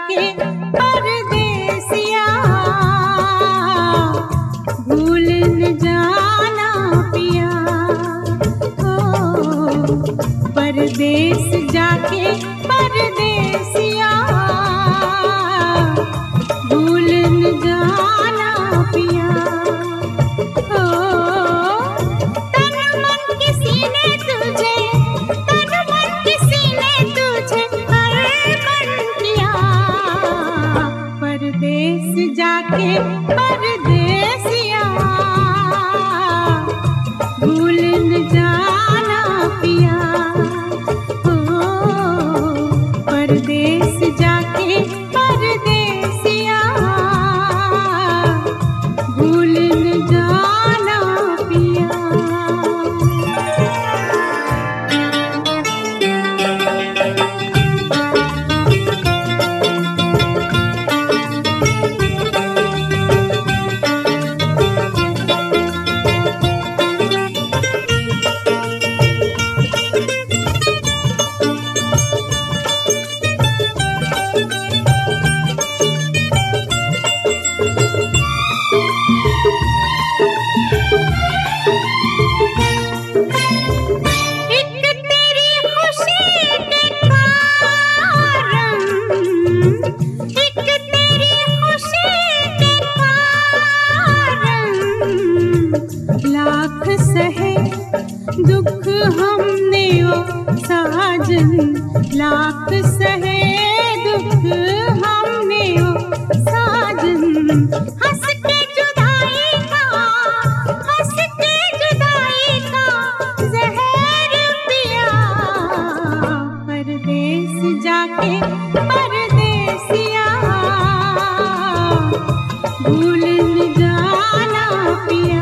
जाके परदेसिया, भूल न जाना पिया। ओ परदेस जाके परदेसिया, भूल न जाना पिया। ओ तन मन किसी ने तुझे, तन मन किसी ने तुझे अर्पण किया। परदेस जाके परदेसिया, भूल न जाना पिया। ओ परदेस जाके परदेसिया, भूल न जाना पिया। लाख सहे दुख हमने ओ साजन, लाख सहे दुख हमने ओ साजन। हंस के जुदाई का, हंस के जुदाई का जहर पिया। परदेस जाके परदेसिया, भूल न जाना पिया।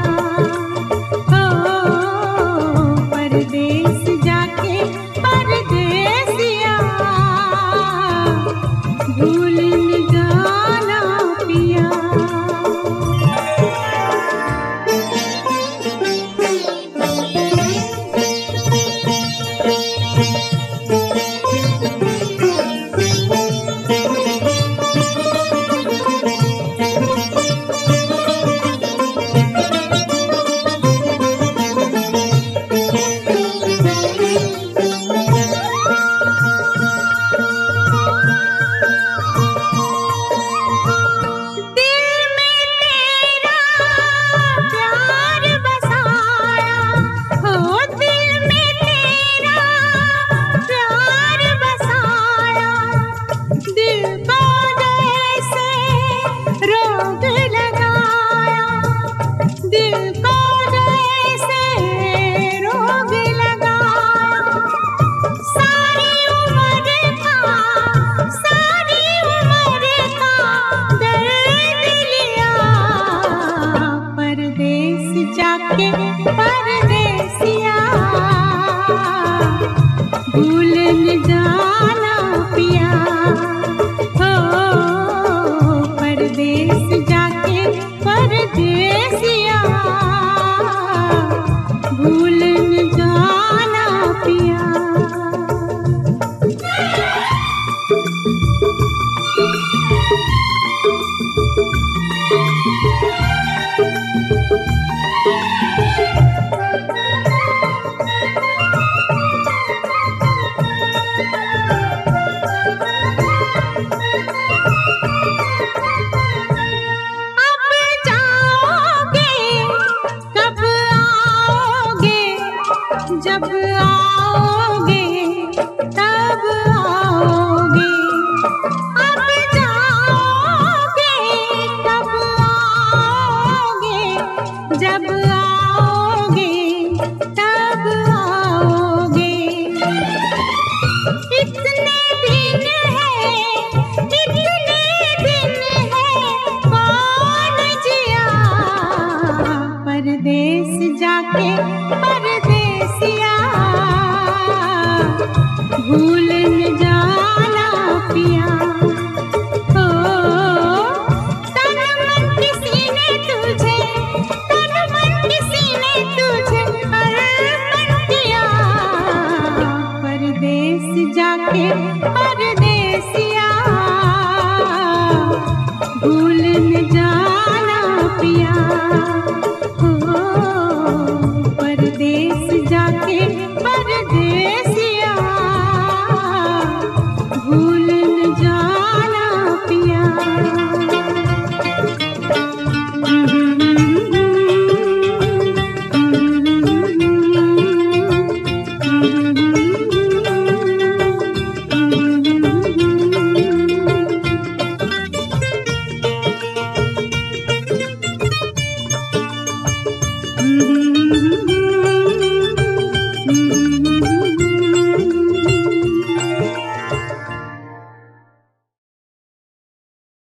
परदेस जाके परदेसिया, भूल न जाना पिया। जाके परदेसिया, भूल न जाना पिया। हो परदेस जाके परदेसिया, भूल न जाना पिया। जब आओगे तब आओगे, अब जाओगे तब आओगे। जब आओगे तब आओगे। इतने दिन है, इतने दिन है कौन जिया। परदेस जाके परदेसिया, भूल न जाना पिया। ओ तन मन किसी ने तुझे, तन मन किसी ने तुझे अर्पण किया। परदेस जाके